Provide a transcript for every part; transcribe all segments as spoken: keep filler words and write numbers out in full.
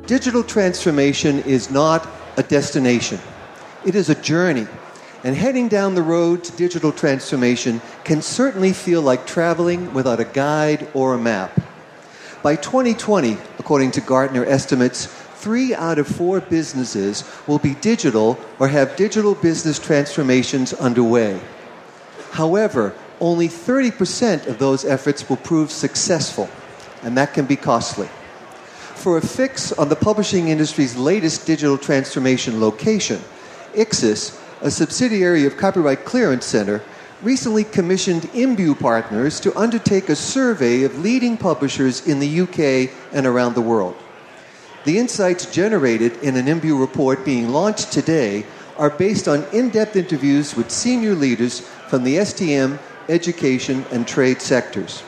digital transformation is not a destination. It is a journey. And heading down the road to digital transformation can certainly feel like traveling without a guide or a map. By twenty twenty, according to Gartner estimates, three out of four businesses will be digital or have digital business transformations underway. However, only thirty percent of those efforts will prove successful, and that can be costly. For a fix on the publishing industry's latest digital transformation location, Ixis, a subsidiary of Copyright Clearance Center, recently commissioned Imbue Partners to undertake a survey of leading publishers in the U K and around the world. The insights generated in an Imbue report being launched today are based on in-depth interviews with senior leaders from the S T M, education, and trade sectors.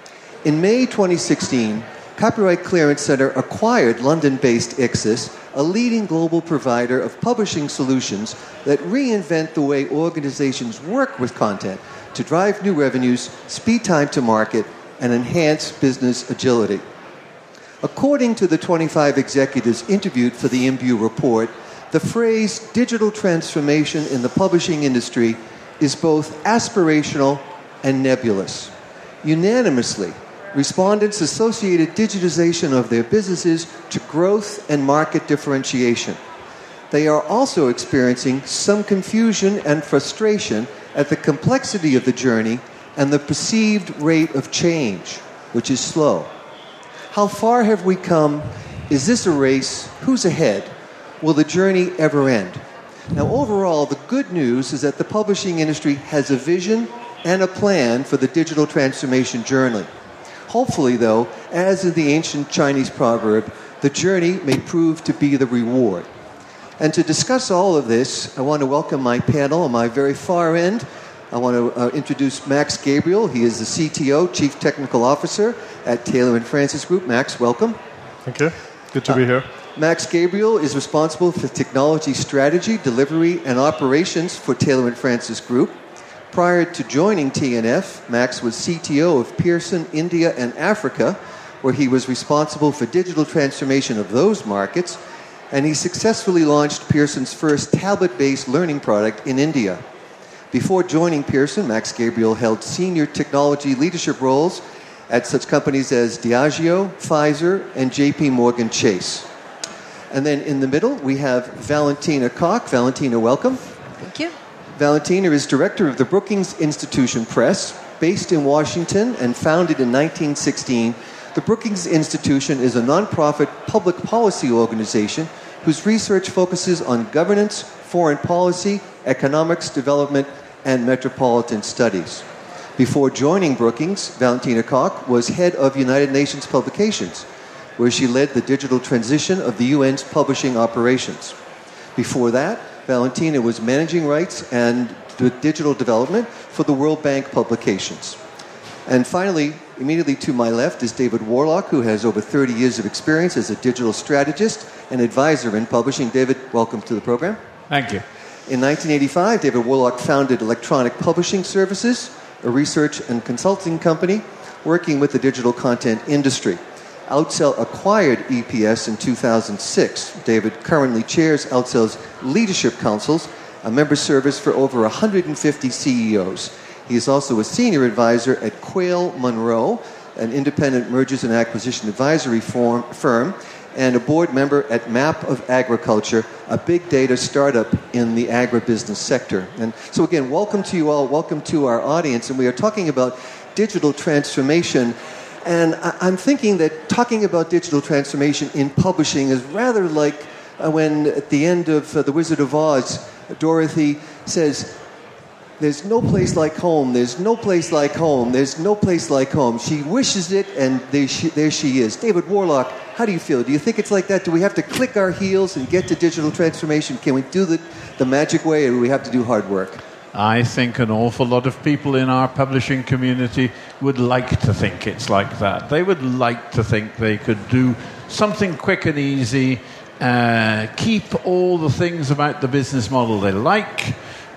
In May twenty sixteen, Copyright Clearance Center acquired London-based Ixis, a leading global provider of publishing solutions that reinvent the way organizations work with content to drive new revenues, speed time to market, and enhance business agility. According to the twenty-five executives interviewed for the Imbue report, the phrase digital transformation in the publishing industry is both aspirational and nebulous. Unanimously, respondents associated digitization of their businesses to growth and market differentiation. They are also experiencing some confusion and frustration at the complexity of the journey and the perceived rate of change, which is slow. How far have we come? Is this a race? Who's ahead? Will the journey ever end? Now, overall, the good news is that the publishing industry has a vision and a plan for the digital transformation journey. Hopefully, though, as in the ancient Chinese proverb, the journey may prove to be the reward. And to discuss all of this, I want to welcome my panel on my very far end. I want to uh, introduce Max Gabriel. He is the C T O, Chief Technical Officer at Taylor and Francis Group. Max, welcome. Thank you. Good to uh, be here. Max Gabriel is responsible for technology strategy, delivery, and operations for Taylor and Francis Group. Prior to joining T N F, Max was C T O of Pearson India and Africa, where he was responsible for digital transformation of those markets, and he successfully launched Pearson's first tablet-based learning product in India. Before joining Pearson, Max Gabriel held senior technology leadership roles at such companies as Diageo, Pfizer, and J P Morgan Chase. And then in the middle, we have Valentina Koch. Valentina, welcome. Thank you. Valentina is director of the Brookings Institution Press, based in Washington and founded in nineteen sixteen. The Brookings Institution is a nonprofit public policy organization whose research focuses on governance, foreign policy, economics, development, and metropolitan studies. Before joining Brookings, Valentina Koch was head of United Nations Publications, where she led the digital transition of the U N's publishing operations. Before that, Valentina was managing rights and digital development for the World Bank publications. And finally, immediately to my left is David Warlock, who has over thirty years of experience as a digital strategist and advisor in publishing. David, welcome to the program. Thank you. In nineteen eighty-five, David Warlock founded Electronic Publishing Services, a research and consulting company working with the digital content industry. Outsell acquired E P S in two thousand six. David currently chairs Outsell's Leadership Councils, a member service for over one hundred fifty C E Os. He is also a senior advisor at Quayle Monroe, an independent mergers and acquisition advisory form, firm, and a board member at Map of Agriculture, a big data startup in the agribusiness sector. And so again, welcome to you all, welcome to our audience, and we are talking about digital transformation. And I'm thinking that talking about digital transformation in publishing is rather like when at the end of uh, The Wizard of Oz, Dorothy says, "There's no place like home, there's no place like home, there's no place like home." She wishes it, and there she, there she is. David Warlock, how do you feel? Do you think it's like that? Do we have to click our heels and get to digital transformation? Can we do the, the magic way, or do we have to do hard work? I think an awful lot of people in our publishing community would like to think it's like that. They would like to think they could do something quick and easy, uh, keep all the things about the business model they like,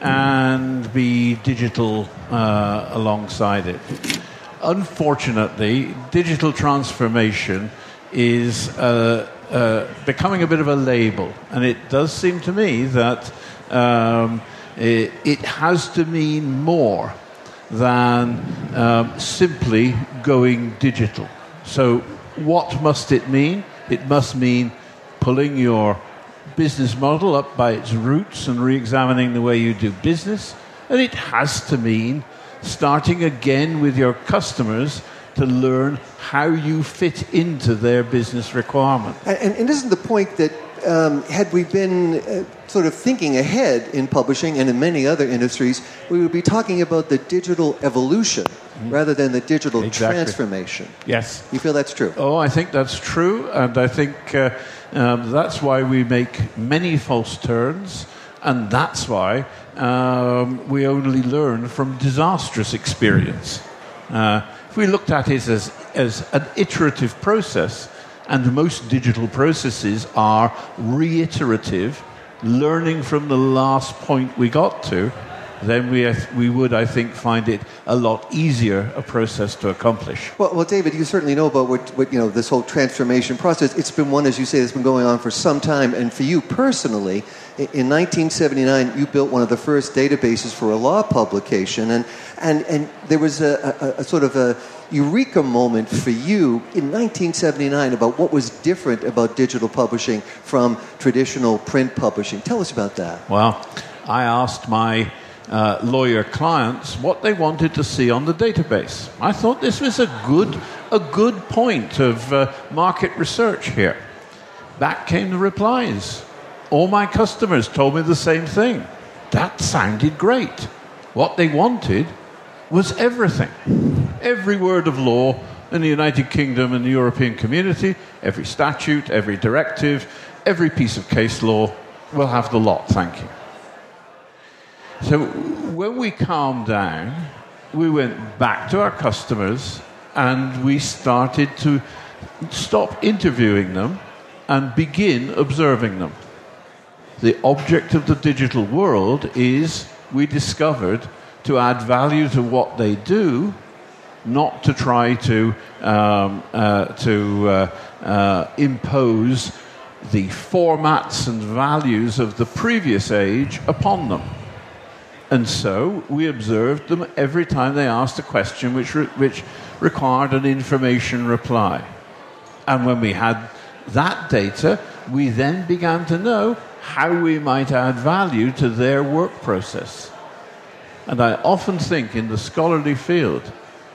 and be digital uh, alongside it. Unfortunately, digital transformation is a, uh, becoming a bit of a label. And it does seem to me that um, it, it has to mean more than um, simply going digital. So what must it mean? It must mean pulling your business model up by its roots and re-examining the way you do business. And it has to mean starting again with your customers to learn how you fit into their business requirement. And, and isn't the point that um, had we been uh, sort of thinking ahead in publishing and in many other industries, we would be talking about the digital evolution mm-hmm. rather than the digital exactly. transformation. Yes. You feel that's true? Oh, I think that's true, and I think uh, um, that's why we make many false turns, and that's why um, we only learn from disastrous experience. Uh, if we looked at it as, as an iterative process, and most digital processes are reiterative, learning from the last point we got to, then we we would, I think, find it a lot easier a process to accomplish. Well, well, David, you certainly know about what, what you know this whole transformation process. It's been one, as you say, that's been going on for some time. And for you personally, in nineteen seventy-nine, you built one of the first databases for a law publication, and and and there was a, a, a sort of a eureka moment for you in nineteen seventy-nine about what was different about digital publishing from traditional print publishing. Tell us about that. Well, I asked my uh, lawyer clients what they wanted to see on the database. I thought this was a good, a good point of uh, market research here. Back came the replies. All my customers told me the same thing. That sounded great. What they wanted was everything. Every word of law in the United Kingdom and the European community, every statute, every directive, every piece of case law will have the lot, thank you. So when we calmed down, we went back to our customers and we started to stop interviewing them and begin observing them. The object of the digital world is, we discovered, to add value to what they do, not to try to um, uh, to uh, uh, impose the formats and values of the previous age upon them. And so we observed them every time they asked a question which re- which required an information reply. And when we had that data, we then began to know how we might add value to their work process. And I often think in the scholarly field,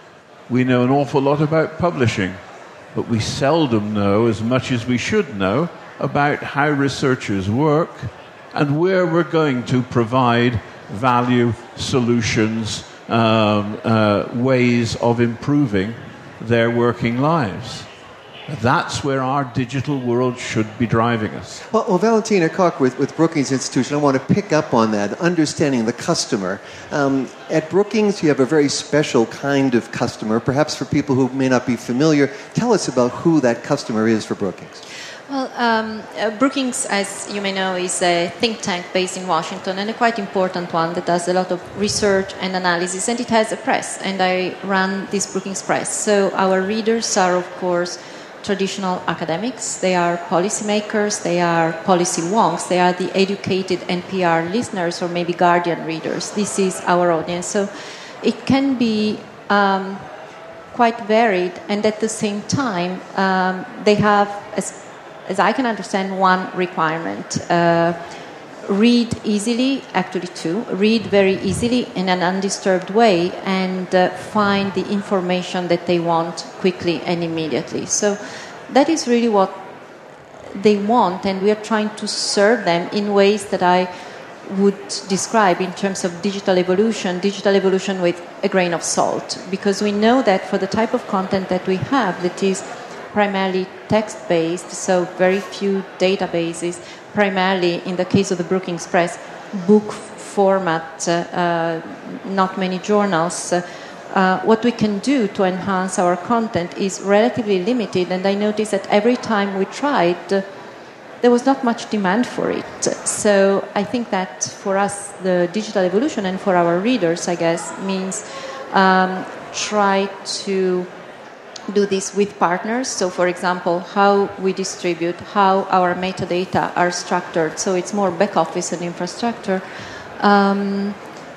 we know an awful lot about publishing, but we seldom know as much as we should know about how researchers work and where we're going to provide value, solutions, um, uh, ways of improving their working lives. That's where our digital world should be driving us. Well, well Valentina Koch with, with Brookings Institution, I want to pick up on that, understanding the customer. Um, at Brookings, you have a very special kind of customer, perhaps for people who may not be familiar. Tell us about who that customer is for Brookings. Well, um, uh, Brookings, as you may know, is a think tank based in Washington, and a quite important one that does a lot of research and analysis, and it has a press, and I run this Brookings Press. So our readers are, of course, traditional academics, they are policymakers, they are policy wonks, they are the educated N P R listeners or maybe Guardian readers. This is our audience. So it can be um, quite varied, and at the same time, um, they have, as, as I can understand, one requirement. Uh, read easily, actually two, read very easily in an undisturbed way and uh, find the information that they want quickly and immediately. So that is really what they want, and we are trying to serve them in ways that I would describe in terms of digital evolution, digital evolution with a grain of salt, because we know that for the type of content that we have that is primarily text-based, so very few databases, primarily, in the case of the Brookings Press, book format, uh, uh, not many journals. Uh, uh, what we can do to enhance our content is relatively limited, and I noticed that every time we tried, uh, there was not much demand for it. So I think that for us, the digital evolution, and for our readers, I guess, means um, try to do this with partners. So, for example, how we distribute, how our metadata are structured. So it's more back office and infrastructure, um,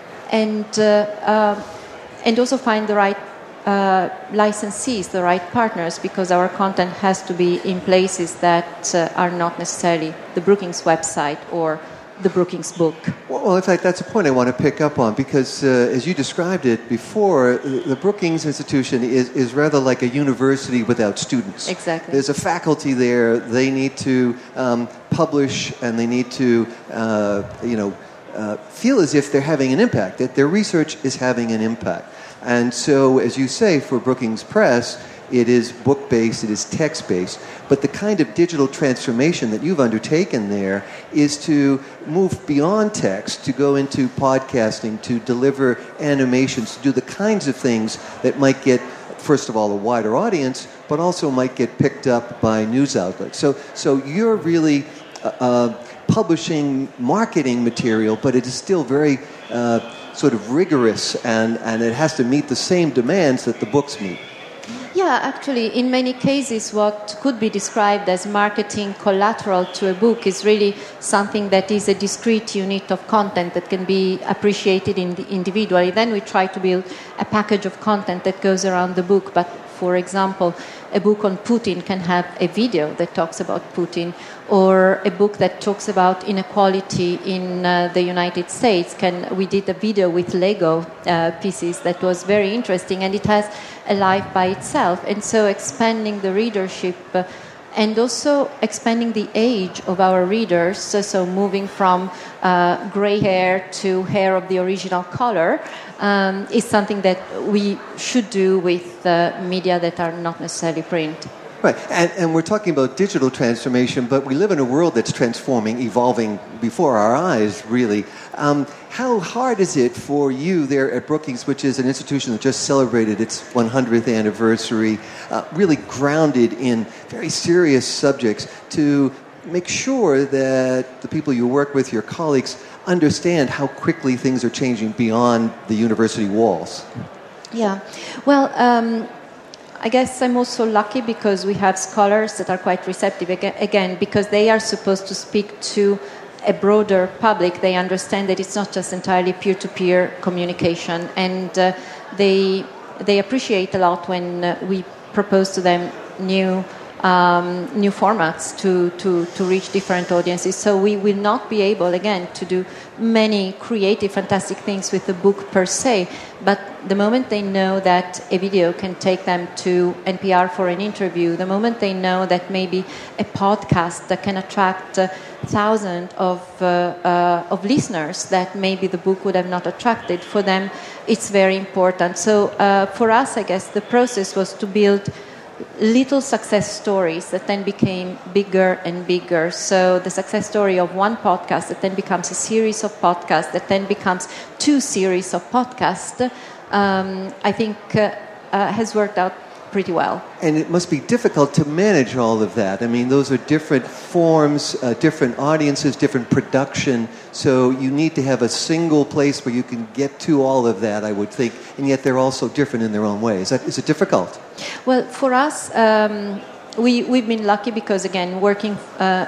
and uh, uh, and also find the right uh, licensees, the right partners, because our content has to be in places that uh, are not necessarily the Brookings website or the Brookings book. Well, in fact, that's a point I want to pick up on, because uh, as you described it before, the Brookings Institution is, is rather like a university without students. Exactly. There's a faculty there. They need to um, publish, and they need to, uh, you know, uh, feel as if they're having an impact, that their research is having an impact. And so, as you say, for Brookings Press, it is book-based, it is text-based, but the kind of digital transformation that you've undertaken there is to move beyond text, to go into podcasting, to deliver animations, to do the kinds of things that might get, first of all, a wider audience, but also might get picked up by news outlets. So, so you're really uh, uh, publishing marketing material, but it is still very uh, sort of rigorous, and, and it has to meet the same demands that the books meet. Yeah, actually, in many cases, what could be described as marketing collateral to a book is really something that is a discrete unit of content that can be appreciated in the individually. Then we try to build a package of content that goes around the book. But, for example, a book on Putin can have a video that talks about Putin, or a book that talks about inequality in uh, the United States. Can we did a video with Lego uh, pieces that was very interesting, and it has a life by itself. And so expanding the readership uh, and also expanding the age of our readers, so, so moving from uh, gray hair to hair of the original color, um, is something that we should do with uh, media that are not necessarily print. Right, and, and we're talking about digital transformation, but we live in a world that's transforming, evolving before our eyes, really. Um, how hard is it for you there at Brookings, which is an institution that just celebrated its one hundredth anniversary, uh, really grounded in very serious subjects, to make sure that the people you work with, your colleagues, understand how quickly things are changing beyond the university walls? Yeah, well, um, I guess I'm also lucky because we have scholars that are quite receptive, again, because they are supposed to speak to a broader public. They understand that it's not just entirely peer-to-peer communication, and uh, they they appreciate a lot when uh, we propose to them new um, new formats to, to, to reach different audiences. So we will not be able, again, to do many creative, fantastic things with the book per se, but the moment they know that a video can take them to N P R for an interview, the moment they know that maybe a podcast that can attract uh, thousands of, uh, uh, of listeners that maybe the book would have not attracted, for them it's very important. So uh, for us, I guess, the process was to build little success stories that then became bigger and bigger. So the success story of one podcast that then becomes a series of podcasts, that then becomes two series of podcasts, um, I think uh, uh, has worked out pretty well. And it must be difficult to manage all of that. I mean, those are different forms, uh, different audiences, different production. So you need to have a single place where you can get to all of that, I would think. And yet they're also different in their own way. Is that, is it difficult? Well, for us, um, we, we've been lucky because, again, working uh,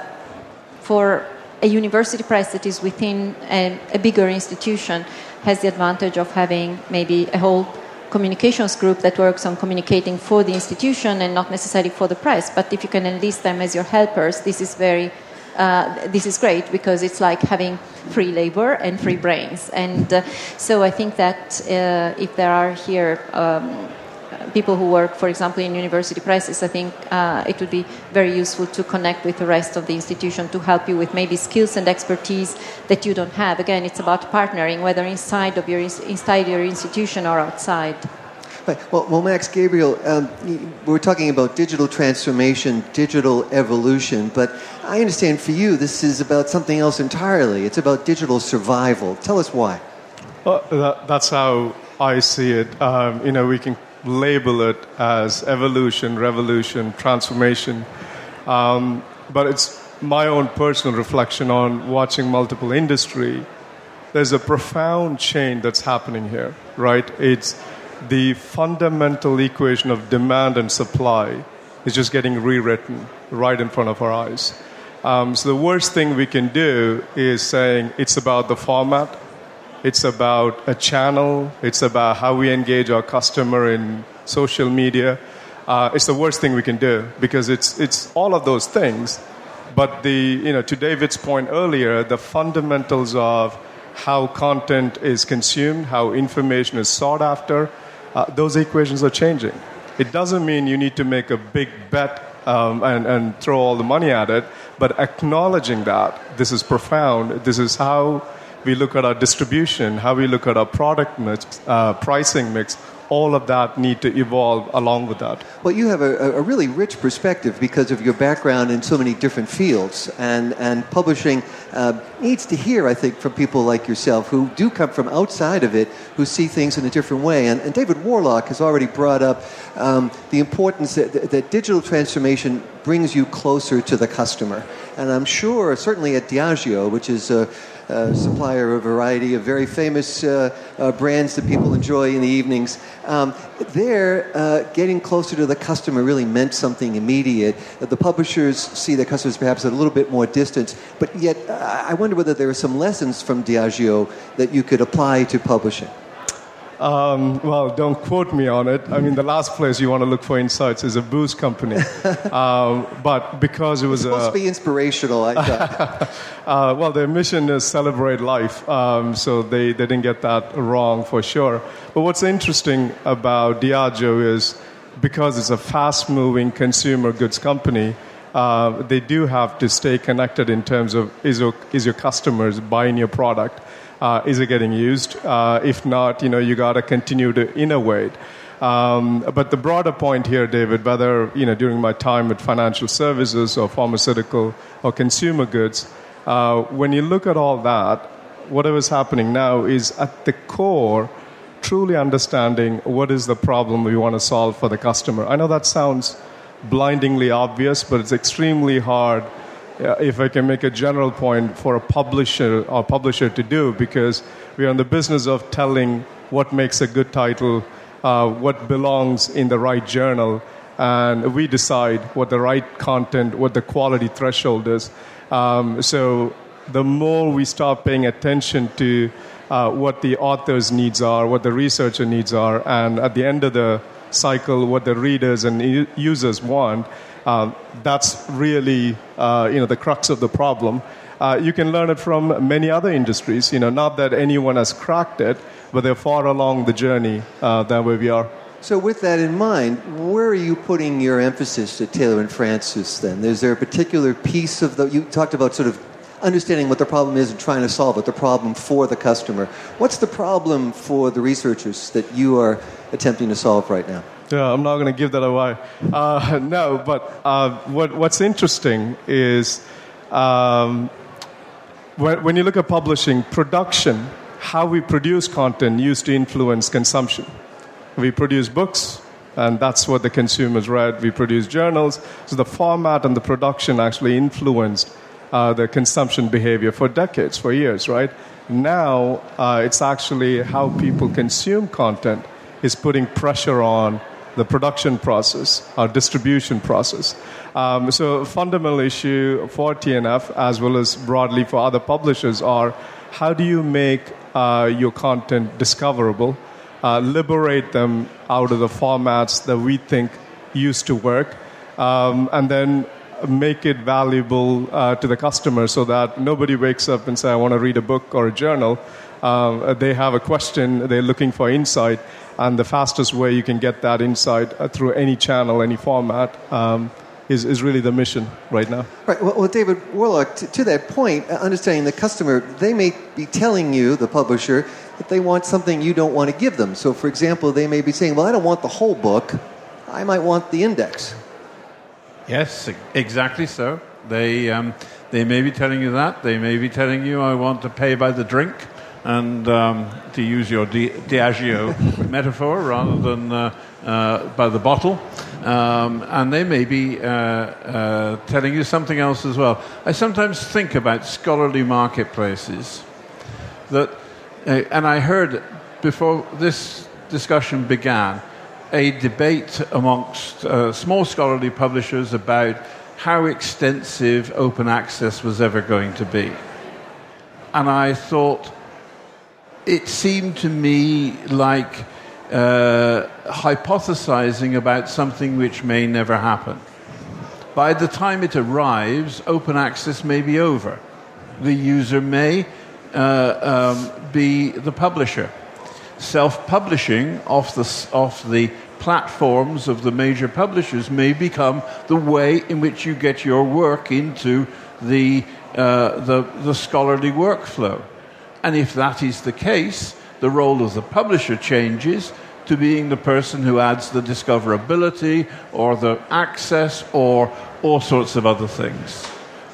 for a university press that is within a, a bigger institution has the advantage of having maybe a whole communications group that works on communicating for the institution and not necessarily for the press. But if you can enlist them as your helpers, this is very, uh, this is great, because it's like having free labor and free brains. And uh, so I think that uh, if there are here um, people who work, for example, in university presses, I think uh, it would be very useful to connect with the rest of the institution to help you with maybe skills and expertise that you don't have. Again, it's about partnering, whether inside of your inside your institution or outside. Right. Well, well, Max Gabriel, um, we're talking about digital transformation, digital evolution, but I understand for you this is about something else entirely. It's about digital survival. Tell us why. Well, that, that's how I see it. Um, you know, we can label it as evolution, revolution, transformation. Um, but it's my own personal reflection on watching multiple industry. There's a profound change that's happening here, right? It's the fundamental equation of demand and supply is just getting rewritten right in front of our eyes. Um, so the worst thing we can do is saying it's about the format, it's about a channel, it's about how we engage our customer in social media. Uh, it's the worst thing we can do because it's it's all of those things. But the you know to David's point earlier, the fundamentals of how content is consumed, how information is sought after, uh, those equations are changing. It doesn't mean you need to make a big bet um, and, and throw all the money at it, but acknowledging that this is profound, this is how we look at our distribution, how we look at our product mix, uh, pricing mix, all of that need to evolve along with that. Well, you have a, a really rich perspective because of your background in so many different fields, and, and publishing uh, needs to hear, I think, from people like yourself who do come from outside of it, who see things in a different way. And, and David Warlock has already brought up um, the importance that, that digital transformation brings you closer to the customer. And I'm sure, certainly at Diageo, which is a Uh, supplier of a variety of very famous uh, uh, brands that people enjoy in the evenings. Um, there, uh, getting closer to the customer really meant something immediate. Uh, the publishers see their customers perhaps at a little bit more distance, but yet uh, I wonder whether there are some lessons from Diageo that you could apply to publishing. Um, well, don't quote me on it. I mean, the last place you want to look for insights is a booze company. um, but because it was it's supposed a, to be inspirational, I thought. uh, well, their mission is celebrate life, um, so they, they didn't get that wrong for sure. But what's interesting about Diageo is because it's a fast-moving consumer goods company, uh, they do have to stay connected in terms of is your, is your customers buying your product? Uh, is it getting used? Uh, if not, you know, you got to continue to innovate. Um, but the broader point here, David, whether, you know, during my time with financial services or pharmaceutical or consumer goods, uh, when you look at all that, whatever's happening now is at the core truly understanding what is the problem we want to solve for the customer. I know that sounds blindingly obvious, but it's extremely hard, if I can make a general point, for a publisher or publisher to do, because we are in the business of telling what makes a good title, uh, what belongs in the right journal, and we decide what the right content, what the quality threshold is. Um, so the more we start paying attention to uh, what the author's needs are, what the researcher needs are, and at the end of the cycle, what the readers and u- users want, Um, that's really, uh, you know, the crux of the problem. Uh, you can learn it from many other industries. You know, not that anyone has cracked it, but they're far along the journey uh, than where we are. So, with that in mind, where are you putting your emphasis at Taylor and Francis? Then, is there a particular piece of the? You talked about sort of understanding what the problem is and trying to solve it. The problem for the customer. What's the problem for the researchers that you are attempting to solve right now? Yeah, I'm not going to give that away. Uh, no, but uh, what, what's interesting is um, when, when you look at publishing, production, how we produce content used to influence consumption. We produce books, and that's what the consumers read. We produce journals. So the format and the production actually influenced uh, the consumption behavior for decades, for years, right? Now, uh, it's actually how people consume content is putting pressure on the production process, our distribution process. Um, so a fundamental issue for T N F, as well as broadly for other publishers, are how do you make uh, your content discoverable, uh, liberate them out of the formats that we think used to work, um, and then make it valuable uh, to the customer so that nobody wakes up and says, I want to read a book or a journal. Um, they have a question, they're looking for insight, and the fastest way you can get that insight uh, through any channel, any format, um, is, is really the mission right now. Right. Well, well David Warlock, to, to that point, uh, understanding the customer, they may be telling you, the publisher, that they want something you don't want to give them. So, for example, they may be saying, well, I don't want the whole book. I might want the index. Yes, exactly so. They, um, they may be telling you that. They may be telling you, I want to pay by the drink. And um, to use your Di- Diageo metaphor rather than uh, uh, by the bottle. Um, and they may be uh, uh, telling you something else as well. I sometimes think about scholarly marketplaces that, uh, and I heard before this discussion began, a debate amongst uh, small scholarly publishers about how extensive open access was ever going to be. And I thought, it seemed to me like uh, hypothesizing about something which may never happen. By the time it arrives, open access may be over. The user may uh, um, be the publisher. Self-publishing off the, off the platforms of the major publishers may become the way in which you get your work into the, uh, the, the scholarly workflow. And if that is the case, the role of the publisher changes to being the person who adds the discoverability or the access or all sorts of other things.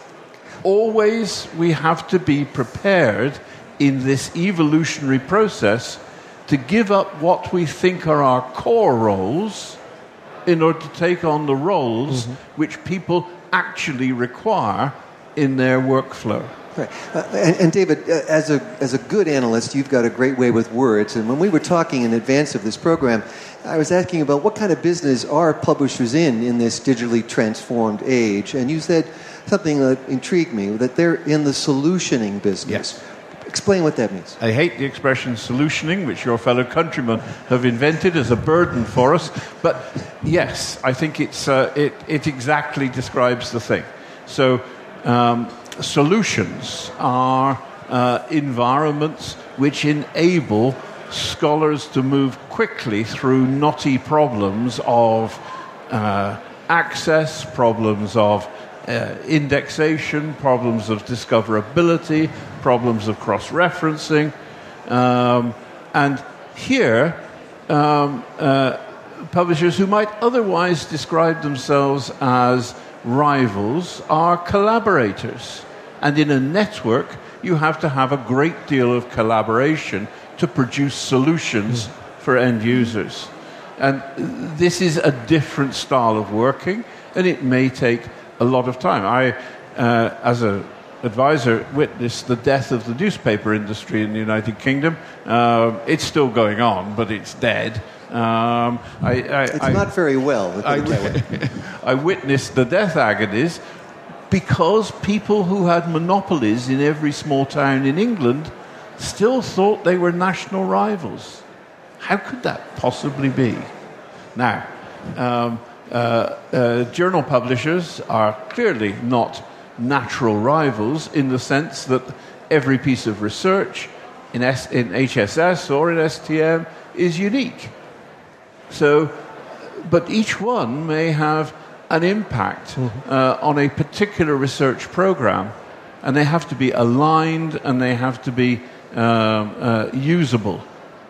Always we have to be prepared in this evolutionary process to give up what we think are our core roles in order to take on the roles mm-hmm. which people actually require in their workflow. Right. Uh, and, and David, uh, as a as a good analyst, you've got a great way with words. And when we were talking in advance of this program, I was asking about what kind of business are publishers in in this digitally transformed age. And you said something that intrigued me, that they're in the solutioning business. Yes. Explain what that means. I hate the expression solutioning, which your fellow countrymen have invented as a burden for us. But yes, I think it's uh, it, it exactly describes the thing. So um, solutions are uh, environments which enable scholars to move quickly through knotty problems of uh, access, problems of Uh, indexation, problems of discoverability, problems of cross-referencing. Um, and here, um, uh, publishers who might otherwise describe themselves as rivals are collaborators. And in a network, you have to have a great deal of collaboration to produce solutions mm. for end users. And this is a different style of working, and it may take a lot of time. I, uh, as an advisor, witnessed the death of the newspaper industry in the United Kingdom. Uh, it's still going on, but it's dead. Um, I, I, it's I, not very well. I, I witnessed the death agonies because people who had monopolies in every small town in England still thought they were national rivals. How could that possibly be? Now, um, Uh, uh, journal publishers are clearly not natural rivals in the sense that every piece of research in, S- in H S S or in S T M is unique. So, but each one may have an impact mm-hmm. uh, on a particular research program, and they have to be aligned and they have to be um, uh, usable.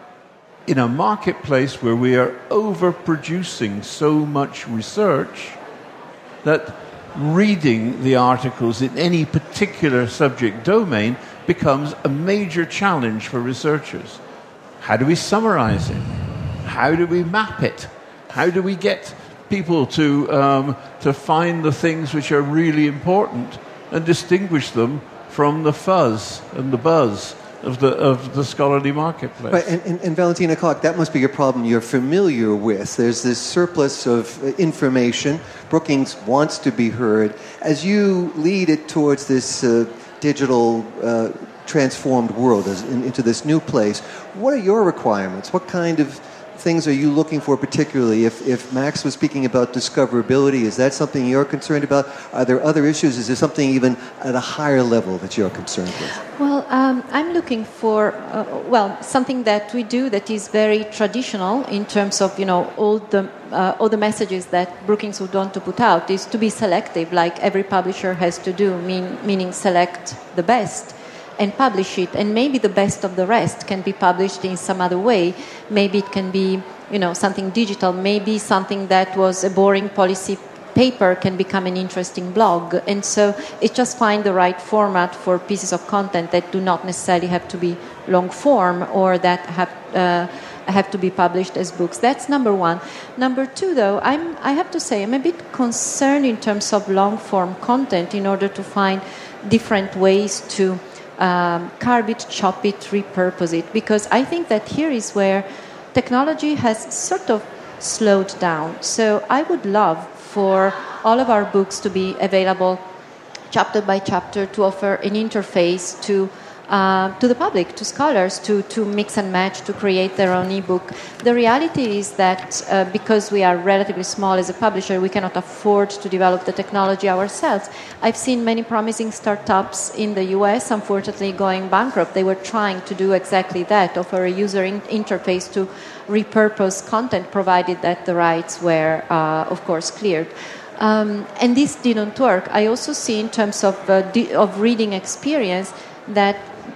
In a marketplace where we are overproducing so much research that reading the articles in any particular subject domain becomes a major challenge for researchers. How do we summarize it? How do we map it? How do we get people to um, to find the things which are really important and distinguish them from the fuzz and the buzz of the of the scholarly marketplace? Right, and, and, and Valentina Koch, that must be a problem you're familiar with. There's this surplus of information. Brookings wants to be heard. As you lead it towards this uh, digital uh, transformed world, as in, into this new place, what are your requirements? What kind of things are you looking for particularly? If, if Max was speaking about discoverability, is that something you're concerned about? Are there other issues? Is there something even at a higher level that you're concerned with? Well, um, I'm looking for, uh, well, something that we do that is very traditional in terms of, you know, all the uh, all the messages that Brookings would want to put out is to be selective, like every publisher has to do, mean, meaning select the best and publish it, and maybe the best of the rest can be published in some other way. Maybe it can be, you know, something digital. Maybe something that was a boring policy paper can become an interesting blog. And so it just find the right format for pieces of content that do not necessarily have to be long form or that have uh, have to be published as books. That's number one. Number two, though, I'm I have to say I'm a bit concerned in terms of long form content in order to find different ways to Um, carve it, chop it, repurpose it, because I think that here is where technology has sort of slowed down. So I would love for all of our books to be available chapter by chapter, to offer an interface to uh, to the public, to scholars, to, to mix and match, to create their own ebook. The reality is that uh, because we are relatively small as a publisher, we cannot afford to develop the technology ourselves. I've seen many promising startups in the U S, unfortunately, going bankrupt. They were trying to do exactly that, offer a user in- interface to repurpose content, provided that the rights were, uh, of course, cleared. Um, and this didn't work. I also see, in terms of uh, di- of reading experience, that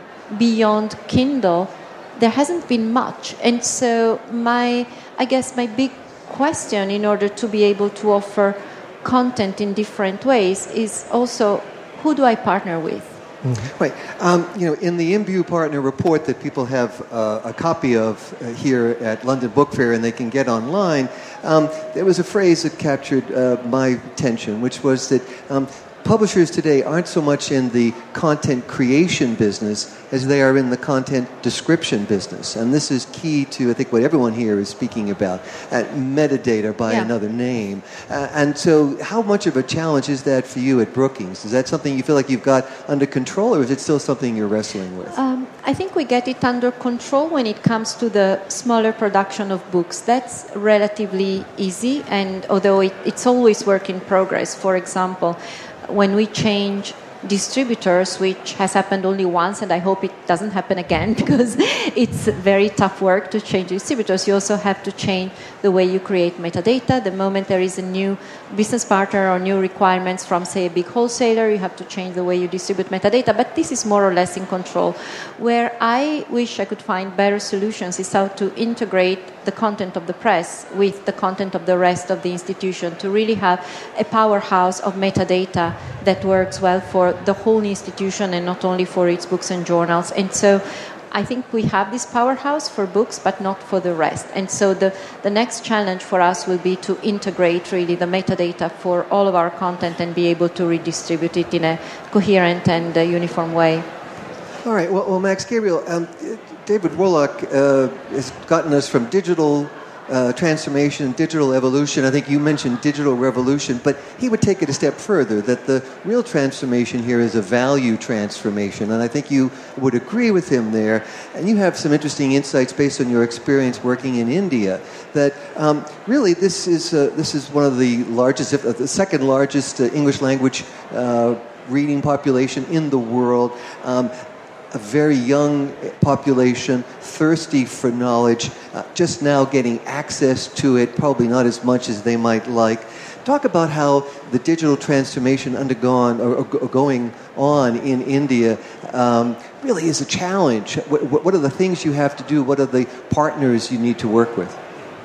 beyond Kindle, there hasn't been much. And so, my, I guess, my big question, in order to be able to offer content in different ways, is also, who do I partner with? Mm-hmm. Right. Um, you know, in the Imbue Partner Report that people have uh, a copy of uh, here at London Book Fair and they can get online, um, there was a phrase that captured uh, my attention, which was that um, publishers today aren't so much in the content creation business as they are in the content description business. And this is key to, I think, what everyone here is speaking about, uh, metadata by yeah. another name. Uh, and so how much of a challenge is that for you at Brookings? Is that something you feel like you've got under control, or is it still something you're wrestling with? Um, I think we get it under control when it comes to the smaller production of books. That's relatively easy, and although it, it's always work in progress. For example, when we change distributors, which has happened only once, and I hope it doesn't happen again, because it's very tough work to change distributors. You also have to change the way you create metadata. The moment there is a new business partner or new requirements from, say, a big wholesaler, you have to change the way you distribute metadata. But this is more or less in control. Where I wish I could find better solutions is how to integrate the content of the press with the content of the rest of the institution, to really have a powerhouse of metadata that works well for the whole institution and not only for its books and journals. And so I think we have this powerhouse for books, but not for the rest. And so the, the next challenge for us will be to integrate really the metadata for all of our content and be able to redistribute it in a coherent and uh, uniform way. All right. Well, well Max Gabriel, um, David Warlock uh, has gotten us from digital uh, transformation, digital evolution. I think you mentioned digital revolution, but he would take it a step further, that the real transformation here is a value transformation. And I think you would agree with him there. And you have some interesting insights based on your experience working in India, that um, really this is uh, this is one of the largest, if uh, the second largest uh, English language uh, reading population in the world. Um, a very young population, thirsty for knowledge, uh, just now getting access to it, probably not as much as they might like. Talk about how the digital transformation undergone or, or going on in India um, really is a challenge. What, what are the things you have to do? What are the partners you need to work with?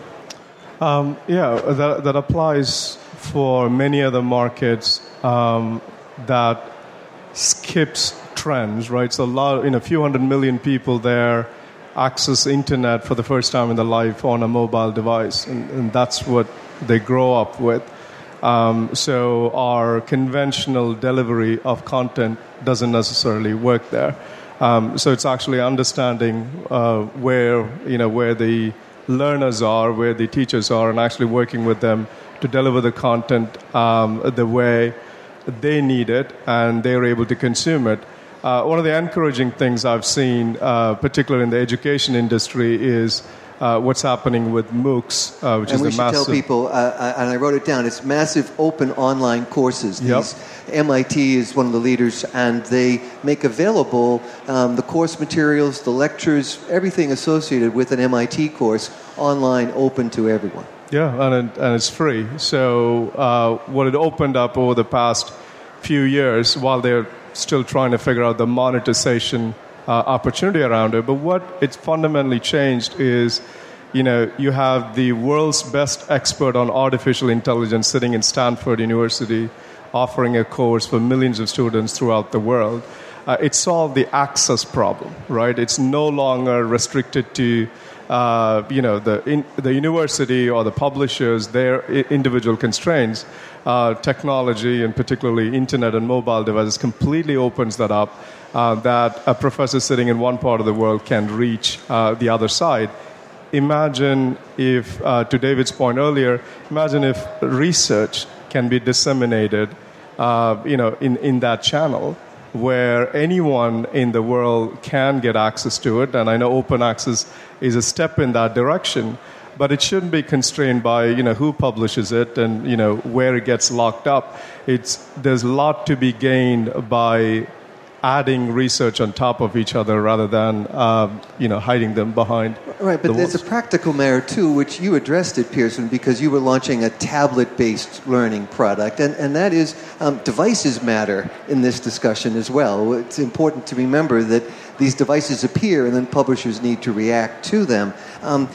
Um, yeah, that, that applies for many other markets um, that skips trends, right? So a lot, you know, a few hundred million people there access internet for the first time in their life on a mobile device, and, and that's what they grow up with. Um, so our conventional delivery of content doesn't necessarily work there. Um, so it's actually understanding uh, where, you know, where the learners are, where the teachers are, and actually working with them to deliver the content um, the way they need it and they're able to consume it. Uh, one of the encouraging things I've seen, uh, particularly in the education industry, is uh, what's happening with MOOCs, uh, which and is we the should massive... tell people, uh, and I wrote it down, it's massive open online courses. Yep. These, M I T is one of the leaders, and they make available um, the course materials, the lectures, everything associated with an M I T course online, open to everyone. Yeah, and, it, and it's free. So uh, what it opened up over the past few years, while they're still trying to figure out the monetization uh, opportunity around it, but what it's fundamentally changed is, you know, you have the world's best expert on artificial intelligence sitting in Stanford University offering a course for millions of students throughout the world. Uh, it solved the access problem, right? It's no longer restricted to Uh, you know, the in, the university or the publishers, their I- individual constraints. Uh, technology, and particularly internet and mobile devices, completely opens that up, uh, that a professor sitting in one part of the world can reach uh, the other side imagine if, uh, to David's point earlier, imagine if research can be disseminated, uh, you know, in, in that channel where anyone in the world can get access to it. And I know open access is a step in that direction, but it shouldn't be constrained by, you know, who publishes it and, you know, where it gets locked up. It's, there's a lot to be gained by adding research on top of each other rather than, um, you know, hiding them behind. Right, but the there's walls. a practical matter, too, which you addressed it, Pearson, because you were launching a tablet-based learning product, and, and that is um, devices matter in this discussion as well. It's important to remember that these devices appear and then publishers need to react to them. Um,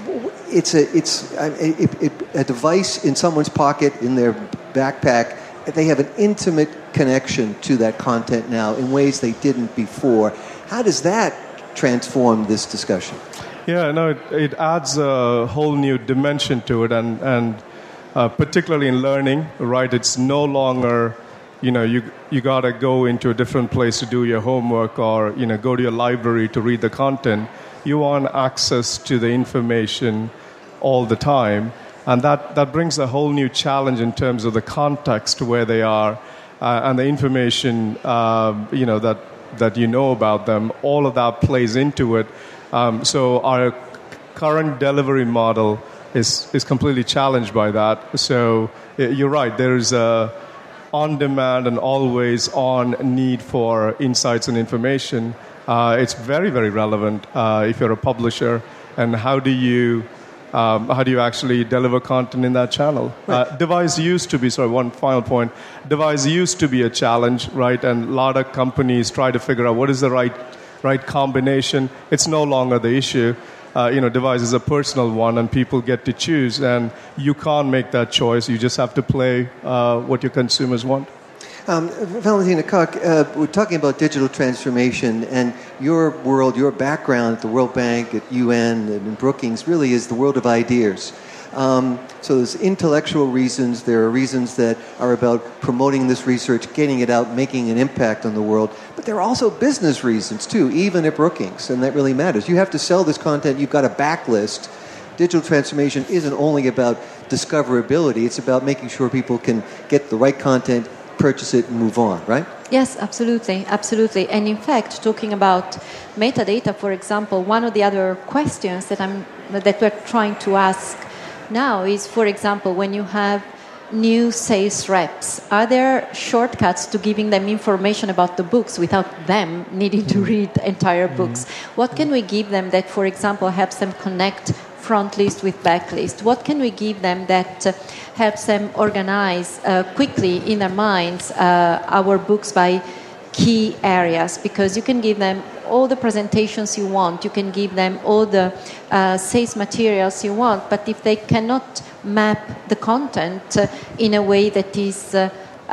it's a, it's a, it, it, a device in someone's pocket, in their backpack. They have an intimate connection to that content now in ways they didn't before. How does that transform this discussion? Yeah, no, it, it adds a whole new dimension to it, and, and uh, particularly in learning, right? It's no longer, you know, you you got to go into a different place to do your homework or, you know, go to your library to read the content. You want access to the information all the time. And that, that brings a whole new challenge in terms of the context where they are uh, and the information, uh, you know, that, that you know about them. All of that plays into it. Um, so our current delivery model is, is completely challenged by that. So you're right. There's a on-demand and always-on need for insights and information. Uh, it's very, very relevant uh, if you're a publisher. And how do you... Um, how do you actually deliver content in that channel? Right. Uh, device used to be, sorry, one final point. Device used to be a challenge, right? And a lot of companies try to figure out what is the right right combination. It's no longer the issue. Uh, you know, device is a personal one, and people get to choose. And you can't make that choice. You just have to play uh, what your consumers want. Um, Valentina Koch, uh, we're talking about digital transformation, and your world, your background at the World Bank, at U N, and in Brookings really is the world of ideas. Um, so there's intellectual reasons, there are reasons that are about promoting this research, getting it out, making an impact on the world, but there are also business reasons too, even at Brookings, and that really matters. You have to sell this content, you've got a backlist. Digital transformation isn't only about discoverability, it's about making sure people can get the right content, purchase it and move on, right? Yes, absolutely, absolutely. And in fact, talking about metadata, for example, one of the other questions that I'm that we're trying to ask now is, for example, when you have new sales reps, are there shortcuts to giving them information about the books without them needing to read entire books? Mm-hmm. What can we give them that, for example, helps them connect front list with back list? What can we give them that uh, helps them organize uh, quickly in their minds uh, our books by key areas? Because you can give them all the presentations you want, you can give them all the uh, sales materials you want, but if they cannot map the content uh, in a way that is uh,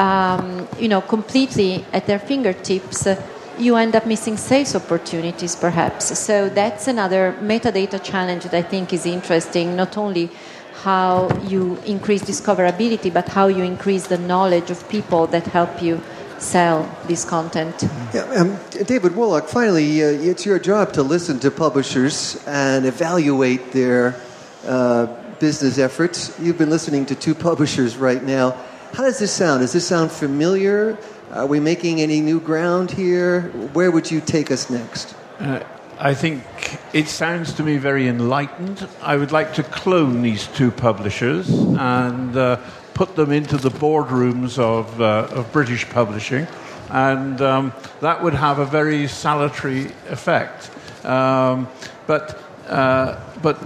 um, you know, completely at their fingertips, uh, you end up missing sales opportunities, perhaps. So that's another metadata challenge that I think is interesting, not only how you increase discoverability, but how you increase the knowledge of people that help you sell this content. Yeah, um, David Woloch, finally, uh, it's your job to listen to publishers and evaluate their uh, business efforts. You've been listening to two publishers right now. How does this sound? Does this sound familiar? Are we making any new ground here? Where would you take us next? Uh, I think it sounds to me very enlightened. I would like to clone these two publishers and uh, put them into the boardrooms of, uh, of British publishing, and um, that would have a very salutary effect. Um, but uh, but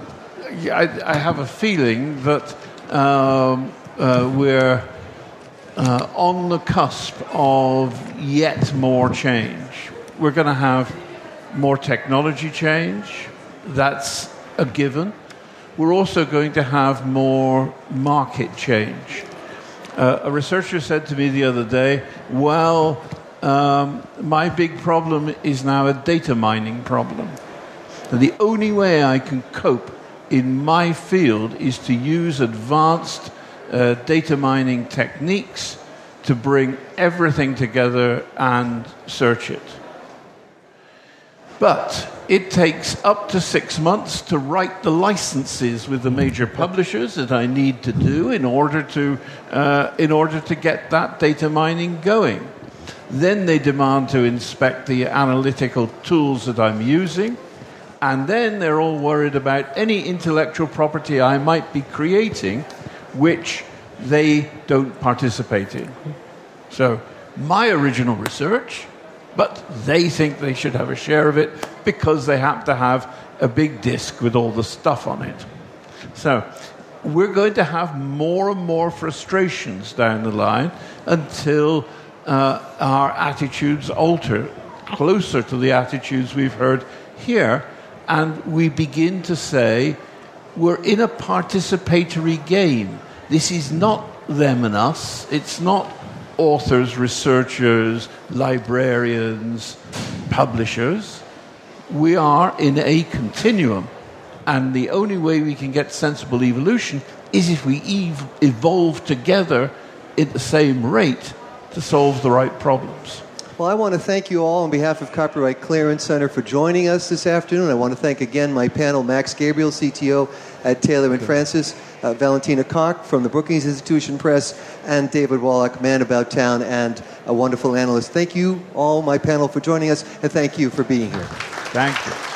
I, I have a feeling that um, uh, we're uh, on the cusp of yet more change. We're going to have more technology change. That's a given. We're also going to have more market change. Uh, a researcher said to me the other day, well, um, my big problem is now a data mining problem. And the only way I can cope in my field is to use advanced uh, data mining techniques to bring everything together and search it. But it takes up to six months to write the licenses with the major publishers that I need to do in order to, uh, in order to get that data mining going. Then they demand to inspect the analytical tools that I'm using. And then they're all worried about any intellectual property I might be creating, which they don't participate in. So my original research, but they think they should have a share of it because they happen to have a big disk with all the stuff on it. So we're going to have more and more frustrations down the line until uh, our attitudes alter closer to the attitudes we've heard here, and we begin to say we're in a participatory game. This is not them and us. It's not authors, researchers, librarians, publishers. We are in a continuum. And the only way we can get sensible evolution is if we ev- evolve together at the same rate to solve the right problems. Well, I want to thank you all on behalf of Copyright Clearance Center for joining us this afternoon. I want to thank again my panel, Max Gabriel, C T O at Taylor and Francis, uh, Valentina Koch from the Brookings Institution Press, and David Wallach, man about town and a wonderful analyst. Thank you all, my panel, for joining us, and thank you for being here. Thank you.